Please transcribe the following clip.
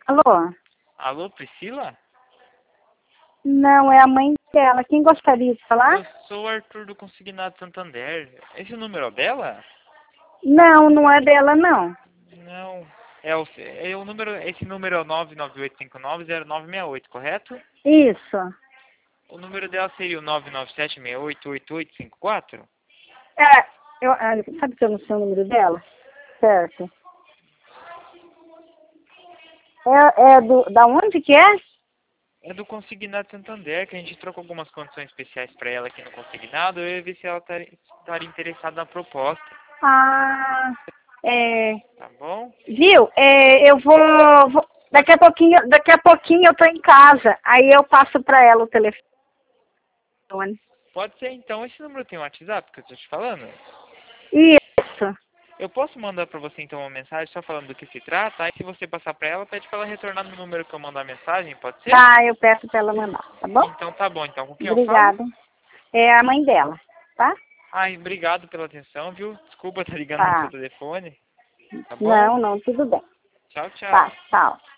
Alô? Alô, Priscila? Não, é a mãe dela. Quem gostaria de falar? Eu sou o Arthur do Consignado Santander. Esse número é dela? Não, não é dela, não. Não. Esse número é o 998590968, correto? Isso. O número dela seria o 997688854? Sabe que eu não sei o número dela? Certo. Da onde que é? É do Consignado Santander, que a gente trocou algumas condições especiais para ela aqui no Consignado. Eu ia ver se ela estaria interessada na proposta. Ah, Tá bom? viu? Eu daqui a pouquinho eu tô em casa. Aí eu passo pra ela o telefone. Pode ser então. Esse número tem um WhatsApp que eu estou te falando? Isso. Eu posso mandar para você então uma mensagem só falando do que se trata? Aí se você passar para ela, pede para ela retornar no número que eu mandar a mensagem, pode ser? Tá, eu peço pra ela mandar, tá bom? Então tá bom. Então com quem eu falo? Obrigada. É a mãe dela, tá? Ai, obrigado pela atenção, viu? Desculpa estar ligando no seu Tá. telefone. Tá bom? Não, tudo bem. Tchau, tchau. Tá, tchau.